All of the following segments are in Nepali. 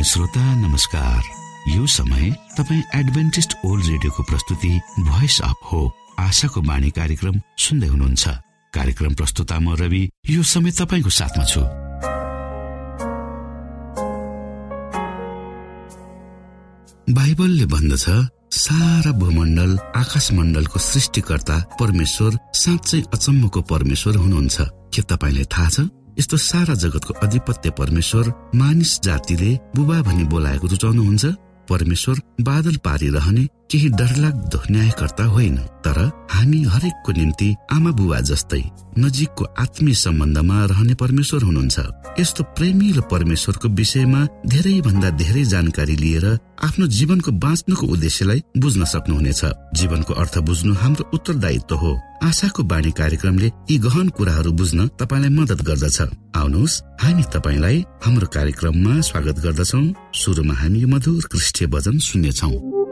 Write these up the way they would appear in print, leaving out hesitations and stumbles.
श्रोता नमस्कार। यो समय तपाईँ एडभेन्टिस्ट ओल्ड रेडियोको प्रस्तुति भोइस अफ होप आशाको बाणी कार्यक्रम सुन्दै हुनुहुन्छ। कार्यक्रम प्रस्तुता म रवि यो समय तपाईको साथमा छु। बाइबलले भन्दछ सारा भूमण्डल आकाश मण्डलको सृष्टिकर्ता परमेश्वर साँच्चै अचम्मको परमेश्वर हुनुहुन्छ। के तपाईलाई थाहा छ यस्तो सारा जगतको अधिपत्य परमेश्वर मानिस जातिले बुबा भनी बोलाएको रुचाउनुहुन्छ? परमेश्वर बादल पारिरहने केही डरलाग्दो न्यायकर्ता होइन, तर हामी हरेकको निम्ति आमा बुबा जस्तै नजिकको आत्मीय सम्बन्धमा रहने परमेश्वर हुनुहुन्छ। यस्तो प्रेमिलो परमेश्वरको विषयमा धेरै भन्दा धेरै जानकारी लिएर आफ्नो जीवनको बाँच्नुको उद्देश्यलाई बुझ्न सक्नुहुनेछ। जीवनको अर्थ बुझ्नु हाम्रो उत्तरदायित्व हो। आशाको बाणी कार्यक्रमले यी गहन कुराहरू बुझ्न तपाईलाई मद्दत गर्दछ। आउनुहोस् हामी तपाईलाई हाम्रो कार्यक्रममा स्वागत गर्दछौं। सुरुमा हामी मधुर क्रिस्टीय भजन सुन्नेछौं।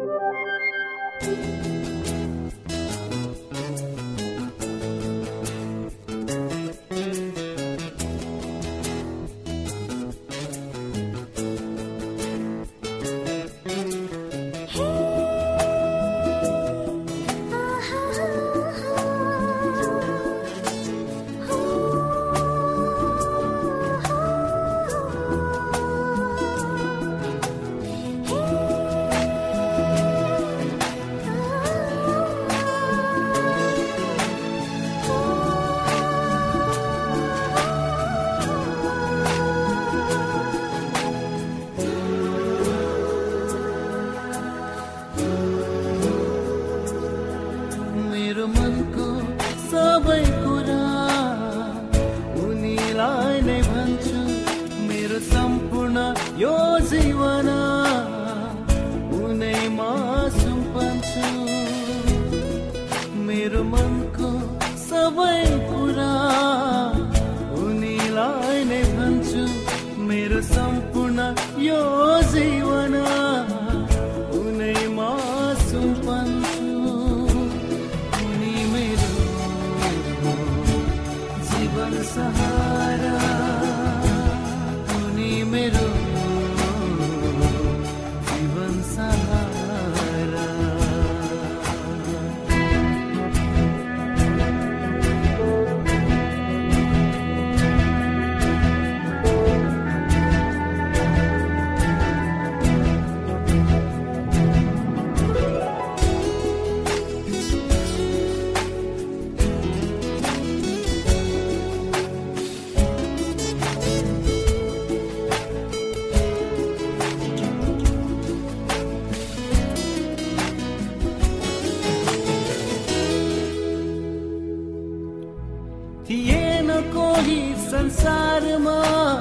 संसारमा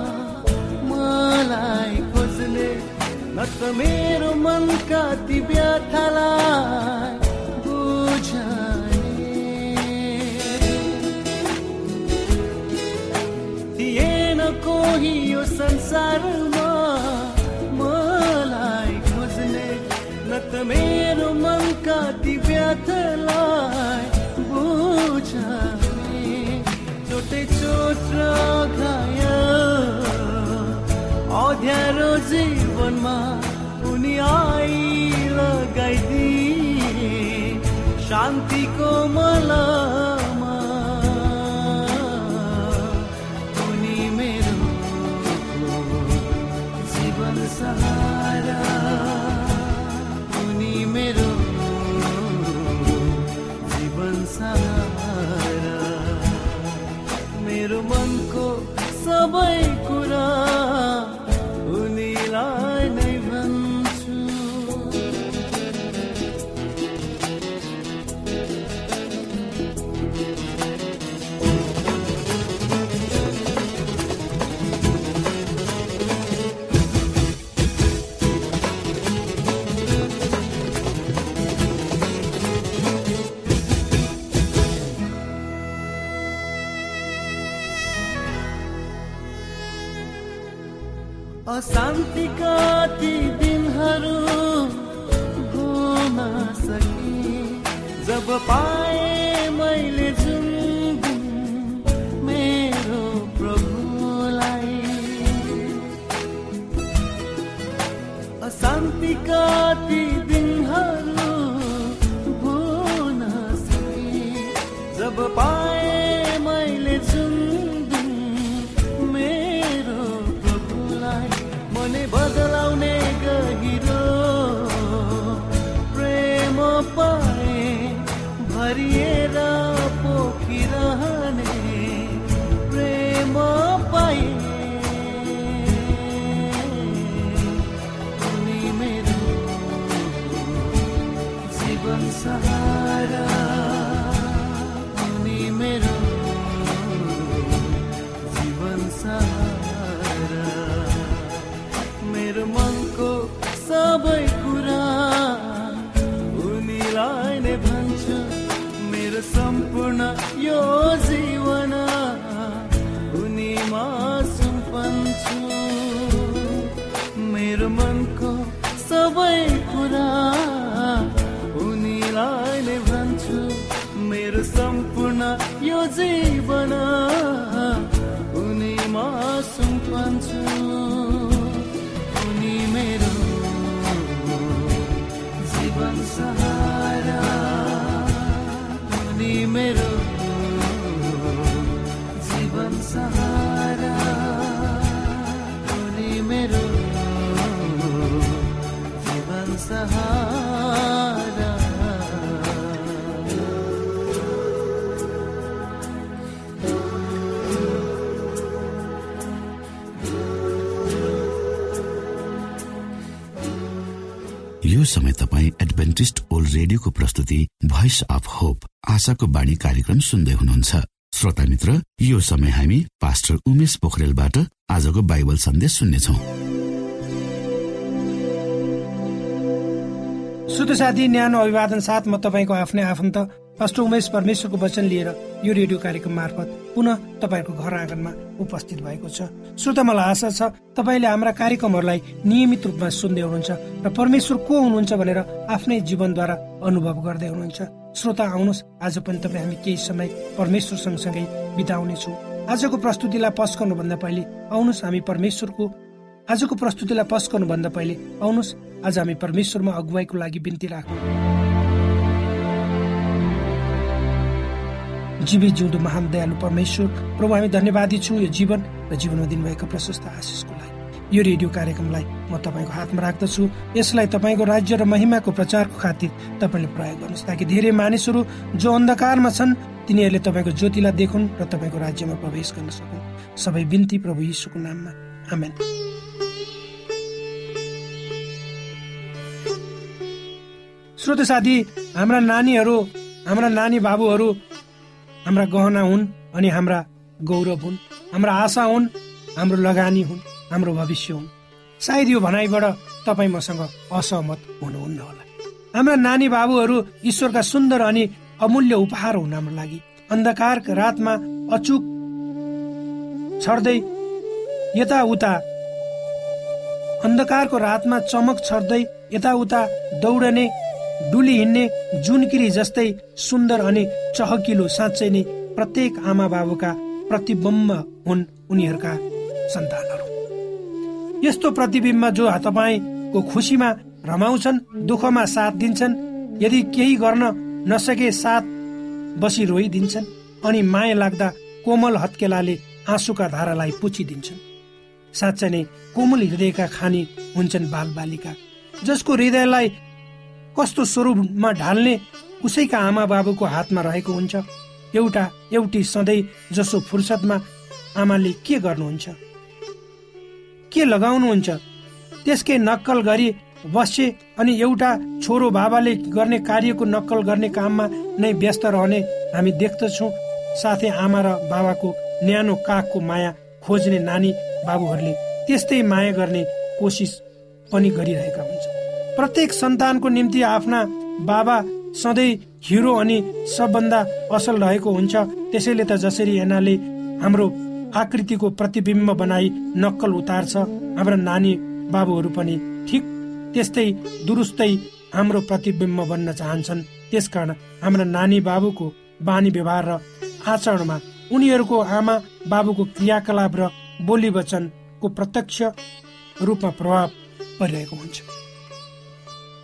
मलाई खोज्ने न त मेरो मनका ती व्यथालाई बुझाने थिएन कोही यो संसारमा मलाई खोज्ने न त मेरो मनका ती व्यथालाई बुझाने। चोट अध्यारो जीवनमा उनी लगाइदिए शान्तिको मलमा। उनी मेरो जीवन सहारा, उनी मेरो जीवन सहारा। मेरो मनको सबै कुरा उनीलाई नै भन्छु। अशान्तिका ती दिनहरू घुम्न सके जब पाए मैले जुन मेरो प्रभुलाई। शान्तिका ती दिनहरू भुल्न सके जब पाए मैले जुन दिन मेरो प्रभुलाई मनै बदलाउने गहिरो प्रेम पाए भरिएर पोखिरहने प्रेम पाए सहारा उनी मेरो जीवन सहारा मेरो मनको सबै कुरा उनीलाई नै भन्छु मेरो सम्पूर्ण यो जीवन उनीमा सुम्पन्छु मेरो मनको सबै कुरा उनीलाई भन्छु मेरो सम्पूर्ण यो जीवन उनीमा सुम्पन्छु उनी मेरो जीवन सहारा उनी मेरो जीवन सहारा उनी मेरो जीवन सहारा। यो समय तपाईँ एडभेन्टिस्ट ओल्ड रेडियोको प्रस्तुति भोइस अफ होप आशाको बाणी कार्यक्रम सुन्दै हुनुहुन्छ। श्रोता मित्र, यो समय हामी पास्टर उमेश पोखरेलबाट आजको बाइबल सन्देश सुन्नेछौँ। शुद्ध साथी, न्यानो अभिवादन साथ म तपाईँको आफ्नै आफन्त पास्टर उमेश परमेश्वरको वचन लिएर यो रेडियो कार्यक्रम मार्फत पुनः तपाईँको घर आँगनमा उपस्थित भएको छ। श्रोता, मलाई आशा छ तपाईँले हाम्रा कार्यक्रमहरूलाई नियमित रूपमा सुन्दै हुनुहुन्छ र परमेश्वर को हुनुहुन्छ भनेर आफ्नै जीवनद्वारा अनुभव गर्दै हुनुहुन्छ। श्रोता, आउनुहोस् आज पनि तपाईँ हामी केही समय परमेश्वर सँगसँगै बिताउनेछौँ। आजको प्रस्तुतिलाई पस्कनुभन्दा पहिले आउनुहोस् हामी आज हामी परमेश्वरमा अगुवाईको लागि बिन्ती राखौँ। जीवित जिउँदो महान दयालु परमेश्वर प्रभु, हामी धन्यवादी छौँ यो जीवन र जीवनमा दिनुभएको प्रशस्त आशिषको लागि। यो रेडियो कार्यक्रमलाई म तपाईँको हातमा राख्दछु। यसलाई तपाईँको राज्य र महिमाको प्रचारको खातिर तपाईँले प्रयोग गर्नुहोस्, ताकि धेरै मानिसहरू जो अन्धकारमा छन् तिनीहरूले तपाईँको ज्योतिलाई देखुन् र तपाईँको राज्यमा प्रवेश गर्न सकुन्। सबै बिन्ती प्रभु यीशुको नाममा, आमेन। श्रोत साथी, हाम्रा नानी बाबुहरू हाम्रा गहना हुन् अनि हाम्रा गौरव हुन्, हाम्रा आशा हुन्, हाम्रो लगानी हुन्, हाम्रो भविष्य हुन्। सायद यो भनाइबाट तपाईँ मसँग असहमत हुनुहुन्न होला। हाम्रा नानी बाबुहरू ईश्वरका सुन्दर अनि अमूल्य उपहार हुन् हाम्रो लागि। अन्धकारका रातमा अचुक छर्दै यताउता, अन्धकारको रातमा चमक छर्दै यताउता दौडने, डुली हिँड्ने जुनकिरी जस्तै सुन्दर अनि चहकिलो साँच्चै नै प्रत्येक आमा बाबुका प्रतिबिम्ब हुन् उनीहरूका सन्तानहरू। यस्तो प्रतिबिम्ब जो तपाईँको खुसीमा रमाउँछन्, दुःखमा साथ दिन्छन्, यदि केही गर्न नसके साथ बसी रोइदिन्छन् अनि माया लाग्दा कोमल हत्केलाले आँसुका धारालाई पुछिदिन्छन्। साँच्चै नै कोमल हृदयका खानी हुन्छन् बालबालिका, जसको हृदयलाई कस्तो स्वरूपमा ढाल्ने उसैका आमा बाबुको हातमा रहेको हुन्छ। एउटी सधैँ जसो फुर्सदमा आमाले के गर्नुहुन्छ, के लगाउनुहुन्छ त्यसकै नक्कल गरी बस्छे अनि एउटा छोरो बाबाले गर्ने कार्यको नक्कल गर्ने काममा नै व्यस्त रहने हामी देख्दछौँ। साथै आमा र बाबाको न्यानो काखको माया खोज्ने नानी बाबुहरूले त्यस्तै माया गर्ने कोसिस पनि गरिरहेका हुन्छ। प्रत्येक सन्तानको निम्ति आफ्ना बाबा सधैँ हिरो अनि सबभन्दा असल रहेको हुन्छ। त्यसैले त जसरी एनाले हाम्रो आकृतिको प्रतिबिम्ब बनाई नक्कल उतार्छ, हाम्रा नानी बाबुहरू पनि ठिक त्यस्तै दुरुस्तै हाम्रो प्रतिबिम्ब बन्न चाहन्छन्। त्यसकारण हाम्रा नानी बाबुको बानी व्यवहार र आचरणमा उनीहरूको आमा बाबुको क्रियाकलाप र बोली वचनको प्रत्यक्ष रूपमा प्रभाव परिरहेको हुन्छ।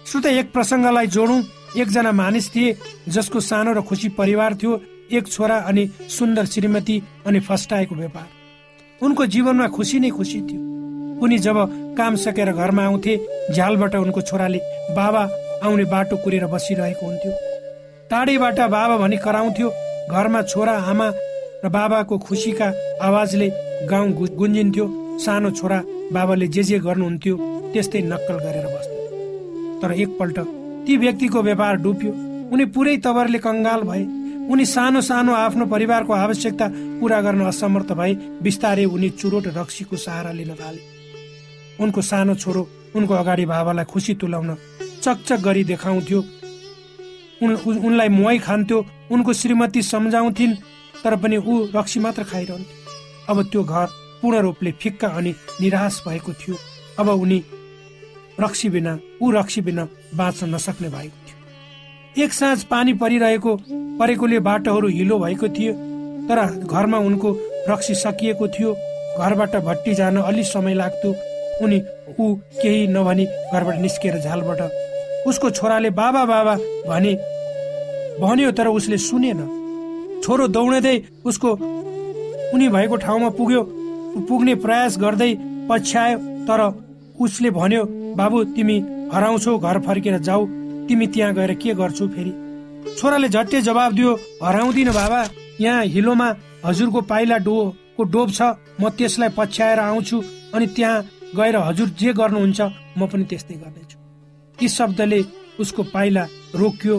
श्रोता, एक प्रसङ्गलाई जोडौँ। एकजना मानिस थिए जसको सानो र खुसी परिवार थियो, एक छोरा अनि सुन्दर श्रीमती अनि फस्टाएको व्यापार। उनको जीवनमा खुसी नै खुसी थियो। उनी जब काम सकेर घरमा आउँथे, झ्यालबाट उनको छोराले बाबा आउने बाटो कुरेर बसिरहेको हुन्थ्यो। टाढैबाट बाबा भनी कराउँथ्यो। घरमा छोरा, आमा र बाबाको खुसीका आवाजले गाउँ गुन्जिन्थ्यो। सानो छोरा बाबाले जे गर्नुहुन्थ्यो त्यस्तै नक्कल गरेर बस्थ्यो। तर एकपल्ट ती व्यक्तिको व्यापार डुब्यो। उनी पुरै तवरले कंगाल भए। उनी सानो सानो आफ्नो परिवारको आवश्यकता पूरा गर्न असमर्थ भए। बिस्तारै उनी चुरोट रक्सीको सहारा लिन थाले। उनको सानो छोरो उनको अगाडि बाबालाई खुसी तुल्याउन चकचक गरी देखाउँथ्यो। उनलाई मुहाई खान्थ्यो। उनको श्रीमती सम्झाउँथिन्, तर पनि ऊ रक्सी मात्र खाइरहन्थ्यो। अब त्यो घर पूर्ण रूपले फिक्का अनि निराश भएको थियो। अब रक्सी बिना बाँच्न नसक्ने भएको थियो। एक साँझ पानी परेकोले बाटोहरू हिलो भएको थियो, तर घरमा उनको रक्सी सकिएको थियो। घरबाट भट्टी जान अलि समय लाग्थ्यो। ऊ केही नभनी घरबाट निस्केर झ्यालबाट उसको छोराले बाबा बाबा भन्यो, तर उसले सुनेन। छोरो दौडदै उनी भएको ठाउँमा पुग्ने प्रयास गर्दै पछ्यायो, तर उसले भन्यो, बाबु तिमी हराउँछौ, घर फर्केर जाऊ, तिमी त्यहाँ गएर के गर्छौ फेरि? छोराले झट्टै जवाब दियो, हराउँदिन बाबा, यहाँ हिलोमा हजुरको पाइला को डोब छ, म त्यसलाई पछ्याएर आउँछु, अनि त्यहाँ गएर हजुर जे गर्नुहुन्छ म पनि त्यस्तै गर्नेछु। यी शब्दले उसको पाइला रोक्यो।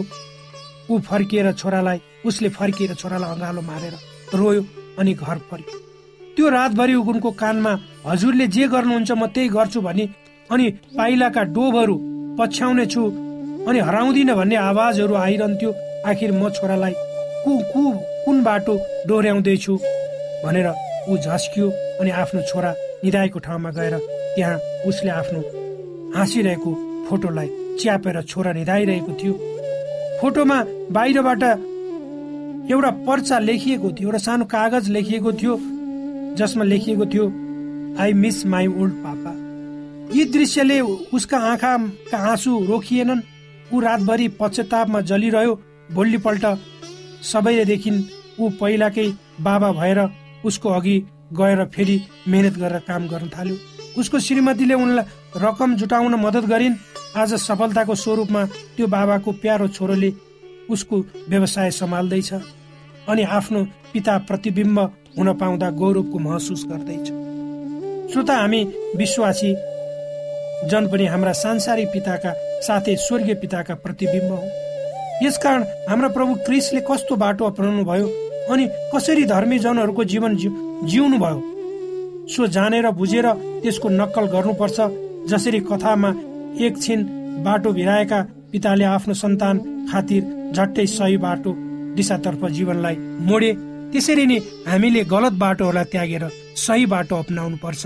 उसले फर्किएर छोरालाई अँगालो मारेर रोयो अनि घर फर्क्यो। त्यो रातभरि उनको कानमा हजुरले जे गर्नुहुन्छ म त्यही गर्छु भने, अनि पाइलाका डोबहरू पछ्याउने छु अनि हराउँदिन भन्ने आवाजहरू आइरहन्थ्यो। आखिर म छोरालाई कुन बाटो डोर्याउँदैछु भनेर ऊ झस्कियो अनि आफ्नो छोरा निधाएको ठाउँमा गएर त्यहाँ उसले आफ्नो हाँसिरहेको फोटोलाई च्यापेर छोरा निधाइरहेको थियो। फोटोमा बाहिरबाट एउटा पर्चा लेखिएको थियो, एउटा सानो कागज लेखिएको थियो, जसमा लेखिएको थियो, I miss my old papa. यी दृश्यले उसका आँखाका आँसु रोकिएनन्। ऊ रातभरि पश्चातापमा जलिरह्यो। भोलिपल्ट सबैले देखिन् ऊ पहिलाकै बाबा भएर उसको अघि गएर फेरि मेहनत गरेर काम गर्न थाल्यो। उसको श्रीमतीले उनलाई रकम जुटाउन मद्दत गरिन्। आज सफलताको स्वरूपमा त्यो बाबाको प्यारो छोरोले उसको व्यवसाय सम्हाल्दैछ अनि आफ्नो पिता प्रतिबिम्ब हुन पाउँदा गौरवको महसुस गर्दैछ। श्रोता, हामी विश्वासी जन पनि हाम्रा सांसारिक पिताका साथै स्वर्गीय पिताका प्रतिबिम्ब हौ। यसकारण हाम्रा प्रभु क्रिस्टले कस्तो बाटो अपनाउनु भयो अनि कसरी धर्मी जनहरूको जीवन जिउनु भयो, सो जानेर बुझेर त्यसको नक्कल गर्नुपर्छ। जसरी कथामा एकछिन बाटो भिराएका पिताले आफ्नो सन्तान खातिर झट्टै सही बाटो दिशातर्फ जीवनलाई मोडे, त्यसरी नै हामीले गलत बाटोहरूलाई त्यागेर सही बाटो अपनाउनु पर्छ।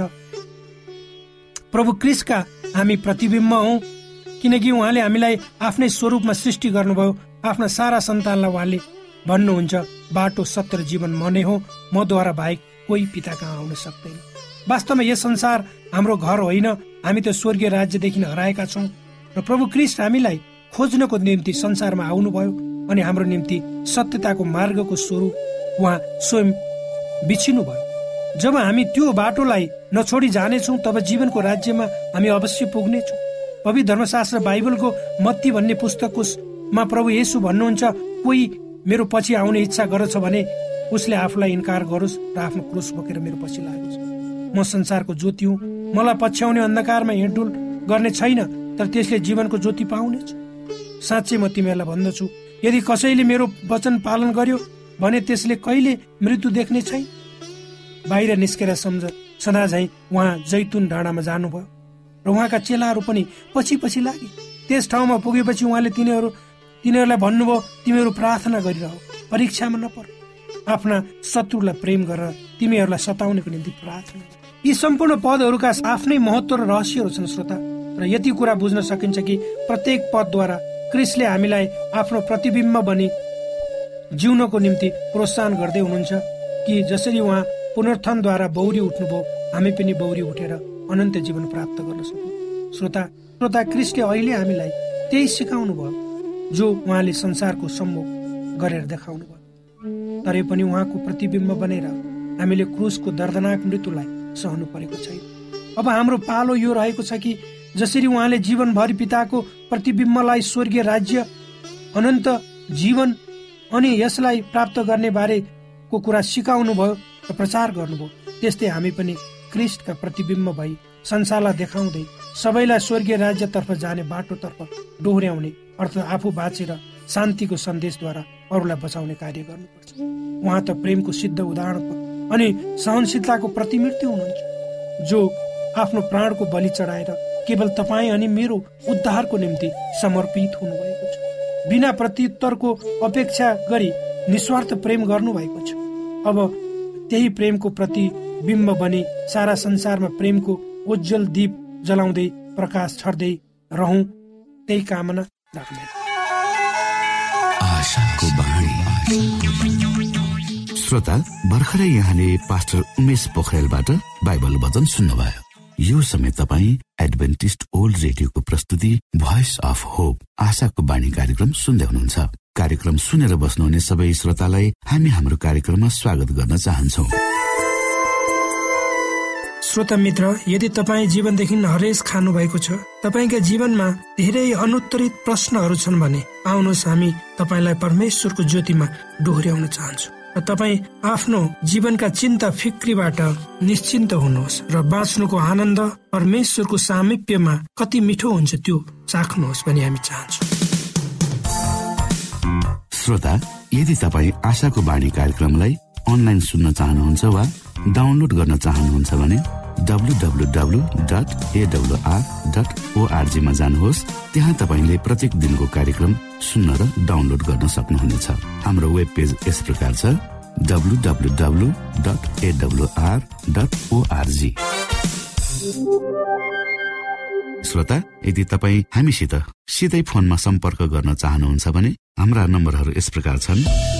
प्रभु क्रिस्टका हामी प्रतिबिम्ब हौ, किनकि उहाँले हामीलाई आफ्नै स्वरूपमा सृष्टि गर्नुभयो। आफ्ना सारा सन्तानलाई उहाँले भन्नुहुन्छ, बाटो सत्य जीवन म नै हो, मद्वारा बाहेक कोही पिता कहाँ आउन सक्दैन। वास्तवमा यस संसार हाम्रो घर होइन, हामी त स्वर्गीय राज्यदेखि हराएका छौँ र प्रभु क्रिस्ट हामीलाई खोज्नको निम्ति संसारमा आउनुभयो अनि हाम्रो निम्ति सत्यताको मार्गको स्वरूप उहाँ स्वयं बिछिनु भयो। जब हामी त्यो बाटोलाई नछोडी जानेछौँ तब जीवनको राज्यमा हामी अवश्य पुग्नेछौँ। पवित्र धर्मशास्त्र बाइबलको मत्ती भन्ने पुस्तकमा प्रभु येशू भन्नुहुन्छ, कोही मेरो पछि आउने इच्छा गर्छ भने उसले आफूलाई इन्कार गरोस् र आफ्नो क्रुस बोकेर मेरो पछि लागोस्। म संसारको ज्योति हुँ, मलाई पछ्याउने अन्धकारमा हिँडडुल गर्ने छैन, तर त्यसले जीवनको ज्योति पाउनेछ। साँच्चै म तिमीहरूलाई भन्दछु, यदि कसैले मेरो वचन पालन गर्यो भने त्यसले कहिले मृत्यु देख्ने छैन। बाहिर निस्केर सदा झैं उहाँ जैतुन डाँडामा जानुभयो र उहाँका चेलाहरू पनि पछि पछि लागे। त्यस ठाउँमा पुगेपछि उहाँले तिनीहरूलाई भन्नुभयो, तिमीहरू प्रार्थना गरिरह, परीक्षामा नपर, आफ्ना शत्रुलाई प्रेम गरेर तिमीहरूलाई सताउनेको निम्ति प्रार्थना। यी सम्पूर्ण पदहरूका आफ्नै महत्व र रहस्यहरू छन् श्रोता, र यति कुरा बुझ्न सकिन्छ कि प्रत्येक पदद्वारा क्रिस्टले हामीलाई आफ्नो प्रतिबिम्ब बनी जिउनको निम्ति प्रोत्साहन गर्दै हुनुहुन्छ कि जसरी उहाँ पुनरुत्थानद्वारा बौरी उठ्नुभयो, हामी पनि बौरी उठेर अनन्त जीवन प्राप्त गर्न सकौँ। श्रोता, क्रिस्टले अहिले हामीलाई त्यही सिकाउनु भयो जो उहाँले संसारको सम्मुख गरेर देखाउनु भयो। तरै पनि उहाँको प्रतिबिम्ब बनेर हामीले क्रुसको दर्दनाक मृत्युलाई सहनु परेको छैन। अब हाम्रो पालो यो रहेको छ कि जसरी उहाँले जीवनभरि पिताको प्रतिबिम्बलाई स्वर्गीय राज्य, अनन्त जीवन अनि यसलाई प्राप्त गर्ने बारेको कुरा सिकाउनु भयो र प्रचार गर्नुभयो, त्यस्तै हामी पनि क्रिस्टका प्रतिबिम्ब भई संसारलाई देखाउँदै सबैलाई स्वर्गीय राज्यतर्फ जाने बाटोतर्फ डोहोर्याउने अर्थात् आफू बाँचेर शान्तिको सन्देशद्वारा अरूलाई बचाउने कार्य गर्नुपर्छ। उहाँ त प्रेमको सिद्ध उदाहरण अनि सहनशीलताको प्रतिमूर्ति हुनुहुन्छ, जो आफ्नो प्राणको बलि चढाएर केवल तपाईँ अनि मेरो उद्धारको निम्ति समर्पित हुनुभएको छ। बिना प्रत्युत्तरको अपेक्षा गरी निस्वार्थ प्रेम गर्नुभएको छ। अब त्यही प्रेमको प्रतिबिम्ब बनी सारा संसारमा प्रेमको उज्जवल दीप जलाउँदै प्रकाश छर्दै रहौं, त्यही कामना राख्दै। श्रोता, भर्खरै यहाँले पास्टर उमेश पोखरेलबाट बाइबल वचन सुन्नुभयो। यो समय तपाईँ एडभेन्टिस्ट ओल्ड रेडियोको प्रस्तुति भोइस अफ होप आशाको बाणी कार्यक्रम सुन्दै हुनुहुन्छ। कार्यक्रम सुनेर बस्नुहुने सबै श्रोतालाई हामी हाम्रो कार्यक्रममा स्वागत गर्न चाहन्छौँ। श्रोता मित्र, यदि तपाईँ जीवनदेखि हरेस खानु भएको छ, तपाईँका जीवनमा धेरै अनुत्तरित प्रश्नहरू छन् भने आउनुहोस्, हामी तपाईँलाई परमेश्वरको ज्योतिमा डोहोर्याउन चाहन्छौँ र तपाईँ आफ्नो जीवनका चिन्ता फिक्रीबाट निश्चिन्त हुनुहोस् र बाँच्नुको आनन्द परमेश्वरको सामिप्यमा कति मिठो हुन्छ त्यो चाख्नुहोस् भनी हामी चाहन्छौँ। श्रोता, यदि तपाईँ आशाको बाणी कार्यक्रमलाई अनलाइन सुन्न चाहनुहुन्छ वा डाउनलोड गर्न चाहनुहुन्छ भने www.awr.org मा जानुहोस्। त्यहाँ तपाईले प्रत्येक दिनको कार्यक्रम सुन्न र डाउनलोड गर्न सक्नुहुनेछ। हाम्रो वेब पेज यस प्रकार छ www.awr.org। श्रोता, यदि तपाईँ हामीसित सिधै फोनमा सम्पर्क गर्न चाहनुहुन्छ भने हाम्रा नम्बरहरू यस प्रकार छन्: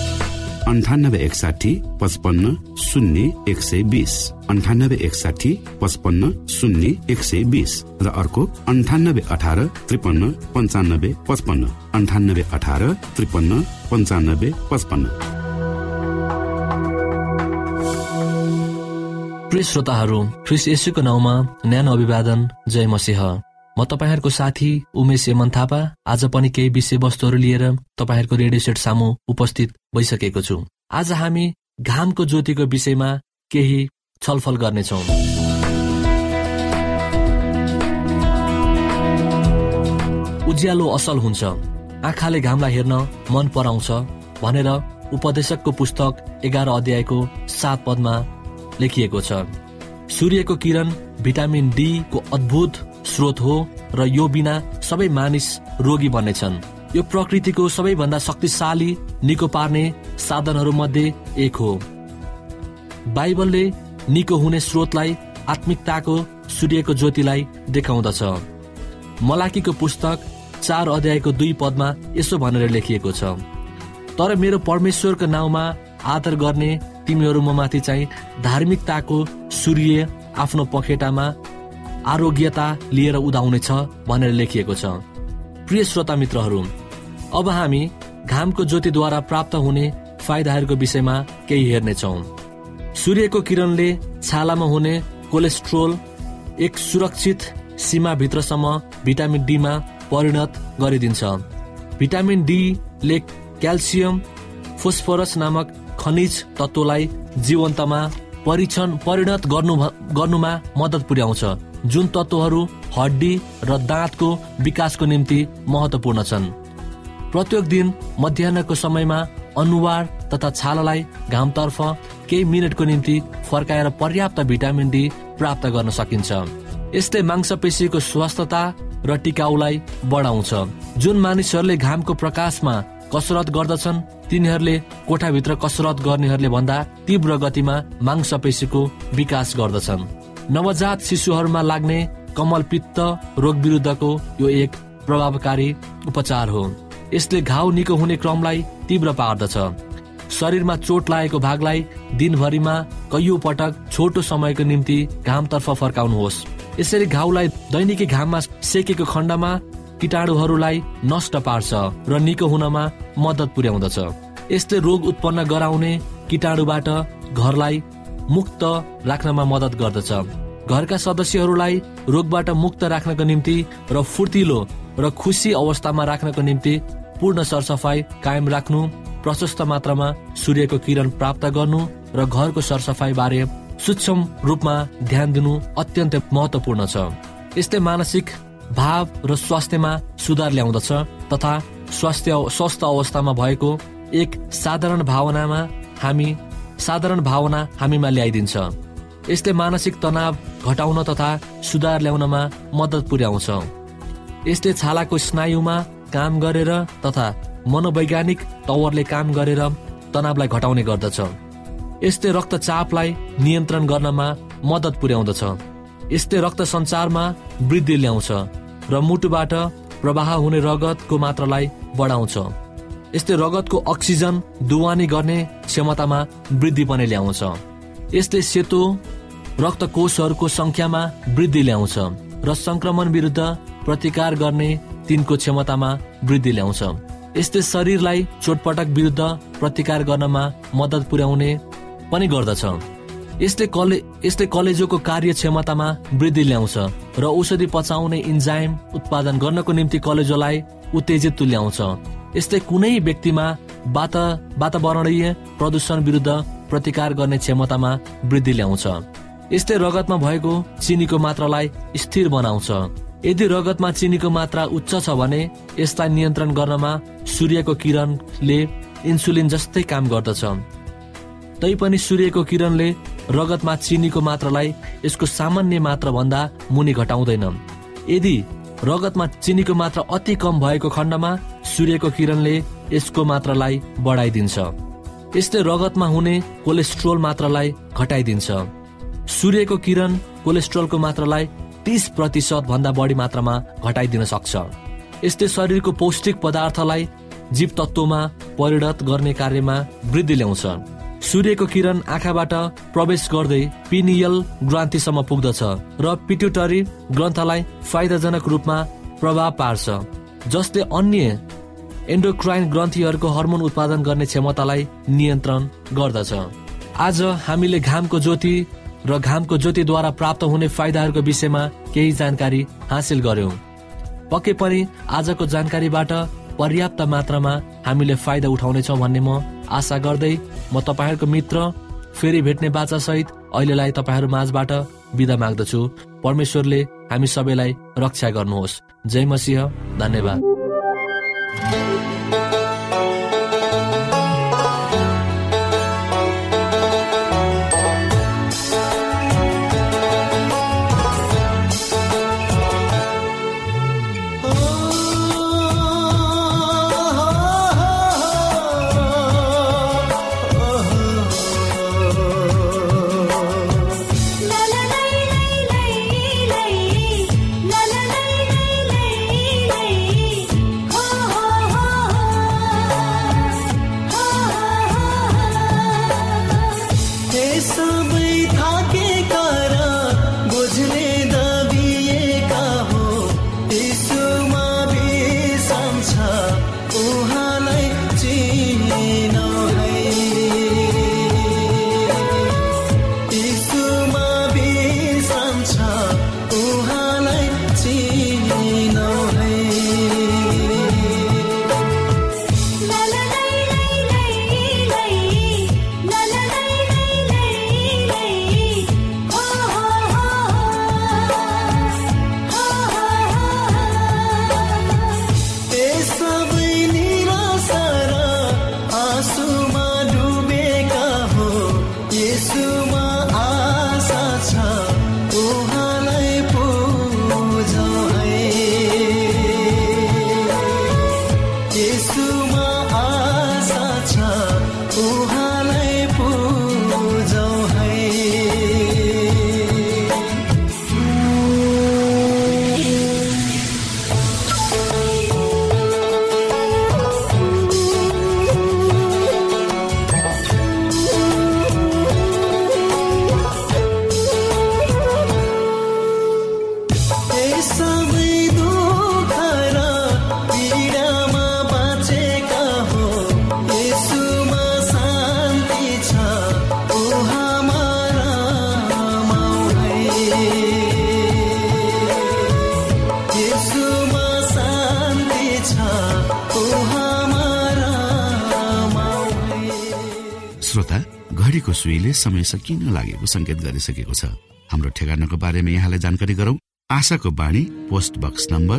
9861 55 0 120, 9861 55 0 120 र अर्को 9818 53 95 55, 9818 53 95 55। प्रिय श्रोताहरू, ख्रीष्ट येशूको नाउँमा न्यानो अभिवादन। जय मसीह। म तपाईहरुको साथी उमेश यमन थापा आज पनि केही विषयवस्तुहरू लिएर तपाईहरुको रेडियो सेट सामु उपस्थित भइसकेको छु। आज हामी घामको ज्योतिको विषयमा केही छलफल गर्नेछौँ। उज्यालो असल हुन्छ, आँखाले घामलाई हेर्न मन पराउँछ भनेर उपदेशकको पुस्तक 11 अध्यायको 7 पदमा लेखिएको छ। सूर्यको किरण भिटामिन डी को अद्भुत स्रोत हो र यो बिना सबै मानिस रोगी बन्नेछन्। यो प्रकृतिको सबैभन्दा शक्तिशाली निको पार्ने साधनहरू मध्ये एक हो। बाइबलले निको हुने स्रोतलाई आत्मिकताको सूर्यको ज्योतिलाई देखाउँदछ। मलाकीको पुस्तक 4 अध्यायको 2 पदमा यसो भनेर लेखिएको छ: तर मेरो परमेश्वरको नाउँमा आदर गर्ने तिमीहरूमाथि चाहिँ धार्मिकताको सूर्य आफ्नो पखेटामा आरोग्यता लिएर उदाउनेछ भनेर लेखिएको छ। प्रिय श्रोता मित्रहरू, अब हामी घामको ज्योतिद्वारा प्राप्त हुने फाइदाहरूको विषयमा केही हेर्नेछौँ। सूर्यको किरणले छालामा हुने कोलेस्ट्रोल एक सुरक्षित सीमाभित्रसम्म भिटामिन डीमा परिणत गरिदिन्छ। भिटामिन डीले क्याल्सियम फोस्फोरस नामक खनिज तत्त्वलाई जीवन्तमा परिणत गर्नुमा मद्दत पुर्याउँछ, जुन तत्त्वहरू हड्डी र दाँतको विकासको निम्ति महत्त्वपूर्ण छन्। प्रत्येक दिन मध्याह्नको समयमा अनुहार तथा छालालाई घामतर्फ केही मिनटको निम्ति फर्काएर पर्याप्त भिटामिन डी प्राप्त गर्न सकिन्छ। यसले मांसपेशीको स्वास्थ्यता र टिकाउलाई बढाउँछ। जुन मानिसहरूले घामको प्रकाशमा कसरत गर्दछन् तिनीहरूले कोठाभित्र कसरत गर्नेहरूले भन्दा तीव्र गतिमा मांसपेशीको विकास गर्दछन्। नवजात शिशुहरूमा लाग्ने कमलपित्त रोग विरुद्धको यो एक प्रभावकारी उपचार हो। यसले घाउ निको हुने क्रमलाई तीव्र पार्दछ। शरीरमा चोट लागेको भागलाई दिनभरिमा कैयौं पटक छोटो समयको निम्ति घामतर्फ फर्काउनुहोस्। यसरी घाउलाई दैनिकी घाममा सेकेको खण्डमा कीटाणुहरूलाई नष्ट पार्छ र निको हुनमा मद्दत पुर्याउँदछ। यसले रोग उत्पन्न गराउने कीटाणुबाट घरलाई मुक्त राख्नमा मद्दत गर्दछ। घरका सदस्यहरूलाई रोगबाट मुक्त राख्नको निम्ति र फुर्तिलो र खुसी अवस्थामा राख्नको निम्ति पूर्ण सरसफाई कायम राख्नु, प्रशस्त मात्रामा सूर्यको किरण प्राप्त गर्नु र घरको सरसफाई बारे सूक्ष्म रूपमा ध्यान दिनु अत्यन्त महत्वपूर्ण छ। यसले मानसिक भाव र स्वास्थ्यमा सुधार ल्याउँदछ तथा स्वस्थ अवस्थामा भएको एक साधारण भावना हामीमा ल्याइदिन्छ। यसले मानसिक तनाव घटाउन तथा सुधार ल्याउनमा मद्दत पुर्याउँछ। यसले छालाको स्नायुमा काम गरेर तथा मनोवैज्ञानिक तवरले काम गरेर तनावलाई घटाउने गर्दछ। यसले रक्तचापलाई नियन्त्रण गर्नमा मद्दत पुर्याउँदछ। यसले रक्त सञ्चारमा वृद्धि ल्याउँछ र मुटुबाट प्रवाह हुने रगतको मात्रालाई बढाउँछ। यसले रगतको अक्सिजन दुवानी गर्ने क्षमतामा वृद्धि पनि ल्याउँछ। यसले सेतो रक्तकोषहरूको संख्यामा वृद्धि ल्याउँछ र संक्रमण विरुद्ध प्रतिकार गर्ने तिनको क्षमतामा वृद्धि ल्याउँछ। यसले शरीरलाई चोटपटक विरुद्ध प्रतिकार गर्नमा मद्दत पुर्याउने पनि गर्दछ। यसले कलेजोको कार्य क्षमतामा वृद्धि ल्याउँछ र औषधि पचाउने इन्जाइम उत्पादन गर्नको निम्ति कलेजोलाई उत्तेजित तुल्याउँछ। यसले कुनै व्यक्तिमा वातावरणीय प्रदूषण विरुद्ध प्रतिकार गर्ने क्षमतामा वृद्धि ल्याउँछ। यसले रगतमा भएको चिनीको मात्रालाई स्थिर बनाउँछ। यदि रगतमा चिनीको मात्रा उच्च छ भने यसलाई नियन्त्रण गर्नमा सूर्यको किरणले इन्सुलिन जस्तै काम गर्दछ। तैपनि सूर्यको किरणले रगतमा चिनीको मात्रालाई यसको सामान्य मात्रा भन्दा मुनि घटाउँदैन। यदि रगतमा चिनीको मात्रा अति कम भएको खण्डमा सूर्यको किरणले यसको मात्रालाई बढाइदिन्छ। यसले रगतमा हुने कोलेस्ट्रोल मात्रालाई घटाइदिन्छ। सूर्यको किरण कोलेस्ट्रोलको मात्रालाई 30% भन्दा बढी मात्रामा घटाइदिन सक्छ। यसले शरीरको पौष्टिक पदार्थलाई जीव तत्वमा परिणत गर्ने कार्यमा वृद्धि ल्याउँछ। सूर्यको किरण आँखाबाट प्रवेश गर्दै पिनियल ग्रन्थीसम्म पुग्दछ र पिट्युटरी ग्रन्थलाई फाइदाजनक रूपमा प्रभाव पार्छ, जसले अन्य एन्डोक्राइन ग्रन्थीहरूको हर्मोन उत्पादन गर्ने क्षमतालाई नियन्त्रण गर्दछ। आज हामीले घामको ज्योति र घामको ज्योतिद्वारा प्राप्त हुने फाइदाहरूको विषयमा केही जानकारी हासिल गर्यौं। पक्कै पनि आजको जानकारीबाट पर्याप्त मात्रामा हामीले फाइदा उठाउनेछौँ भन्ने म आशा गर्दै म तपाईहरुको मित्र फेरि भेट्ने बाचा सहित अहिलेलाई तपाईहरु माझबाट बिदा माग्दछु। परमेश्वरले हामी सबैलाई रक्षा गर्नुहोस्। जय मसीह। धन्यवाद। la la la la la la la श्रोता, घडीको सुईले समय सकिन लागेको संकेत गरिसकेको छ। हाम्रो ठेगानाको बारेमा यहाँलाई जानकारी गरौं। आशाको बाणी, post box number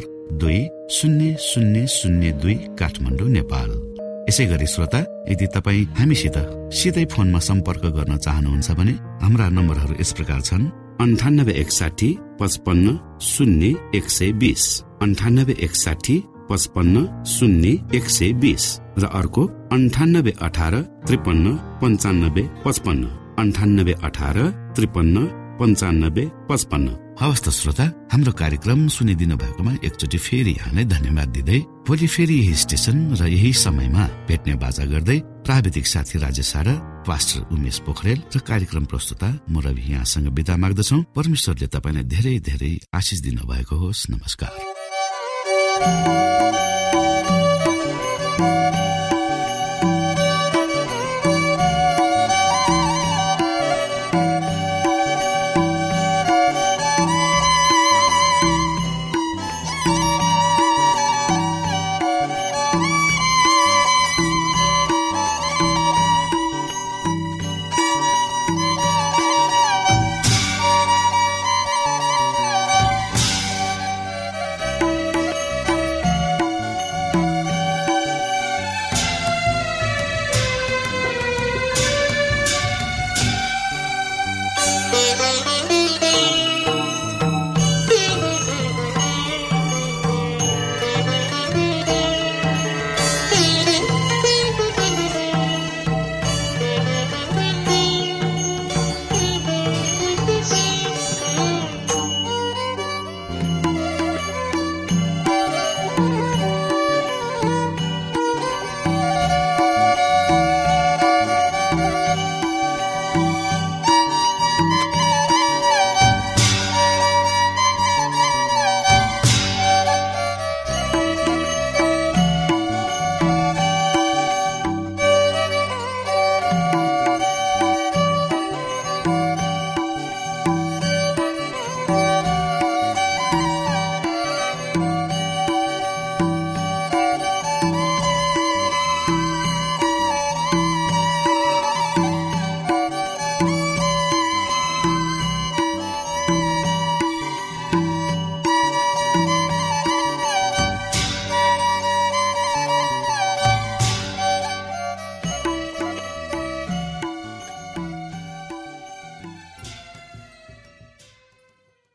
200002 Kathmandu, Nepal. यसै गरी श्रोता, यदि तपाईँ हामीसित सिधै फोनमा सम्पर्क गर्न चाहनुहुन्छ भने हाम्रा नम्बरहरू यस प्रकार छन्: 9861 55 0 120, 9861 55 0 120 र अर्को 9818 53 95 55, 9818 53 95 55। हवस् त श्रोता, हाम्रो कार्यक्रम सुनिदिनु भएकोमा एकचोटि फेरि यहाँलाई धन्यवाद दिँदै भोलि फेरि यही स्टेशन र यही समयमा भेट्ने बाजा गर्दै प्राविधिक साथी राजेश र पास्टर उमेश पोखरेल र कार्यक्रम प्रस्तुता म रवि यहाँसँग बिदा माग्दछौ। परमेश्वरले तपाईलाई धेरै धेरै आशिष दिनु भएको होस्। नमस्कार।